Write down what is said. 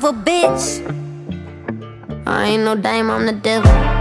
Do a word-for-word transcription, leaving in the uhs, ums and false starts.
of a bitch. I ain't no dame, I'm the devil.